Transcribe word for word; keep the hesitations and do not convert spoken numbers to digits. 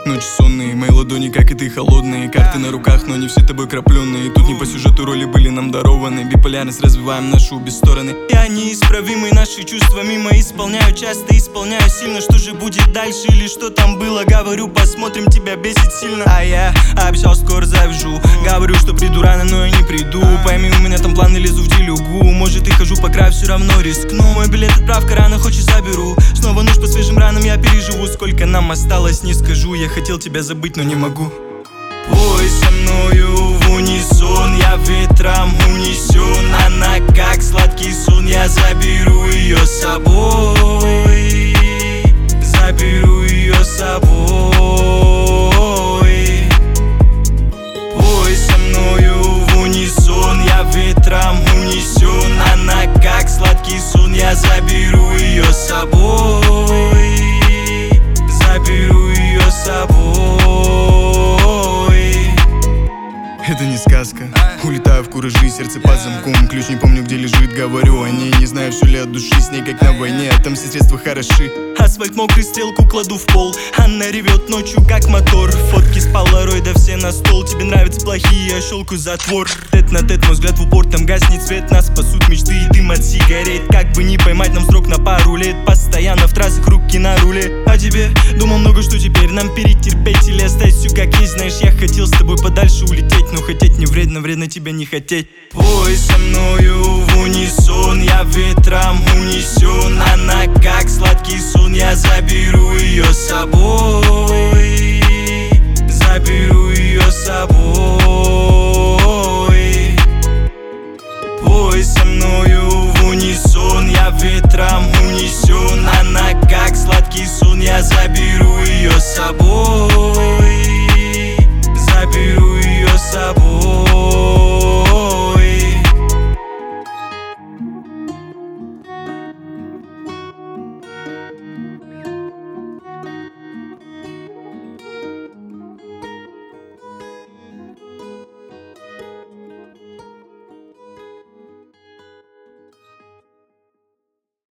Ночи сонные, мои ладони, как и ты, холодные. Карты на руках, но не все тобой крапленные. Тут не по сюжету роли были нам дарованы. Биполярность развиваем нашу обе стороны. Я неисправимый, наши чувства мимо исполняю. Часто исполняю сильно. Что же будет дальше или что там было? Говорю, посмотрим, тебя бесит сильно. А я обещал, скоро завяжу. Говорю, что приду рано, но я не приду. Пойми, у меня там планы, лезу в делюгу. Может и хожу по краю, все равно рискну. Мой билет отправка рано, хочешь заберу. Снова нож по свежим ранам, я переживу. Сколько нам осталось, не скажу. Я хотел тебя забыть, но не могу. Пой со мною в унисон, я ветром унесен. Она как сладкий сон, я заберу ее с собой. Заберу ее с собой. Пой со мною в унисон, я ветром унесен. Она как сладкий сон, я заберу ее с собой. Заберу ее с собой. Это не сказка. Улетаю в куражи, сердце под замком. Ключ не помню, где лежит, говорю о ней. Не знаю, все ли от души, с ней как на войне. А там все средства хороши. Асфальт мокрый, стрелку кладу в пол. Она ревет ночью, как мотор. Фотки с полароида все на стол. Тебе нравятся плохие, я щелкаю затвор. Тет на тет, мой взгляд в упор, там гаснет свет. Нас спасут мечты и дым от сигарет. Как бы не поймать нам срок на пару лет. Постоянно в трассах, руки на руле. А тебе думал много, что теперь нам перетерпеть или оставить все как есть. Знаешь, я хотел с тобой подальше улететь, но хотеть не вредно, вредно тебя не хотеть. Пой со мною в унисон, я ветром унесен. Она как сладкий сон, я заберу ее с собой.